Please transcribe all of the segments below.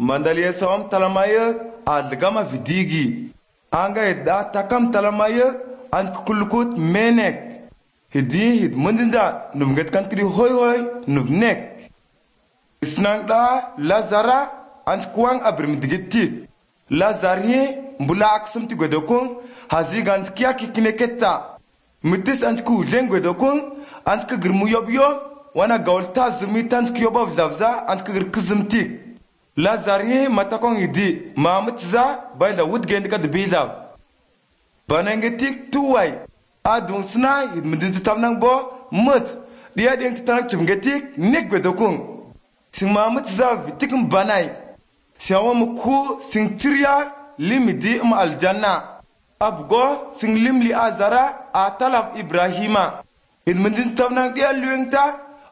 mandaliya sawam talamaya adgama vidigi anga edda takam talamaya an kulukut menek hidi hid mundinda numget kan kri hoy hoy nubnek isnang da lazara an kuang abrim digiti lazari mbula aksum ti godokon hazi gant kiya kikineketta mitis an ku lengwedokon an ka girmu yobyo wana gawlta zumi tant kiyoba zavza an ka gir kizimti lazari matakon hidi mamutza bayda wudgend ka dbilav banangetik tuwai adun sna yidmidin tamnang bo mut dia ding tanang chimgetik negwedokon simamutza vitikum banai siawam ku singtiria limidi aljanna abgo singlimli azara atalab ibrahima yidmidin tamnang dia luengta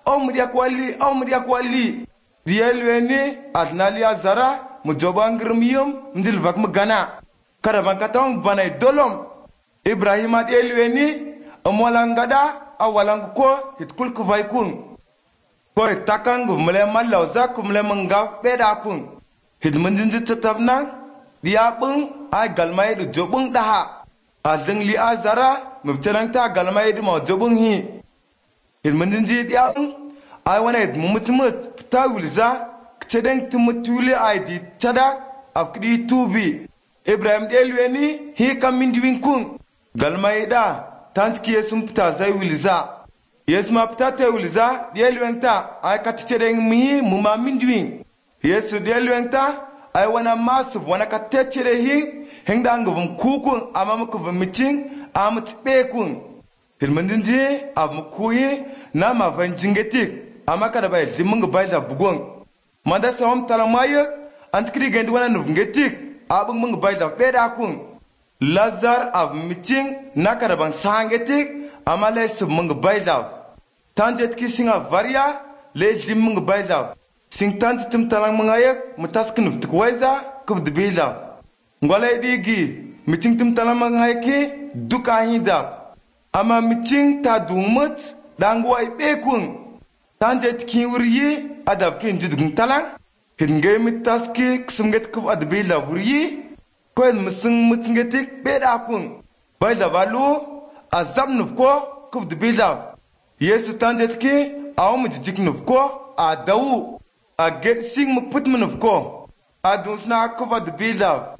omriya kwali dia lueni adnali azara mujobangirmiyum ndil vakm gana karaban katong banai dolom ibrahima dia lueni amwalangada awalang ko hitkul kuvaikun ko takang gumle malauza kumle manga beda kun hidmandin tatabna dia bung ay galmay du jobung daha adeng li azara mubtarangta galmay du mo jobung hi hidmandin dia ay wana mumutmut tawilza kcedeng tumutule ay di tada akdi tubi ibrahim dia lueni hi kamindwin kun galmay da tant ki yesum pta zay wilza yesma pta te wilza dia luenta ay katcedeng mi muma mindwin yesu dia luenta ay wana masub wana katcede hin hengdang gum kukun amam ku miting amat pekun hilmandinji amkuyi na ma vanjingetik amaka da bay dimung bay da bugon manda sawam talamaye antkri gendi wana nuvngetik abung mung bay da peda kun lazar av miting nakaraban sangetik amale sub mung bay da tanjet ki singa varia le dimung bay da sing tant tim talang mangayak mutaskin tukwaiza kubdbila ngwala digi miting tim talang mangayaki dukahida ama miting ta dumut dangwai pekun tanjet ki wuriyi adab ki njidgun talang hinge mitaski ksumget kub adbila wuriyi koen musing mutingetik bedakun bayda balu azab nufko kubdbila yesu tanjet ki awum jijik nufko adawu a get sing mu put min of ko adun sna cover the build up